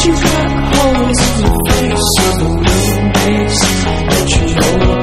She's got holes in the face of the blue haze that she's over.